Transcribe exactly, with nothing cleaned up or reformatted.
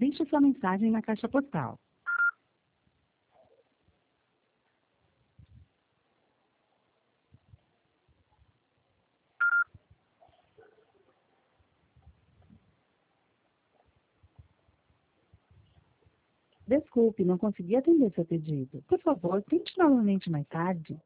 Deixe sua mensagem na caixa postal. Desculpe, não consegui atender seu pedido. Por favor, tente novamente mais tarde.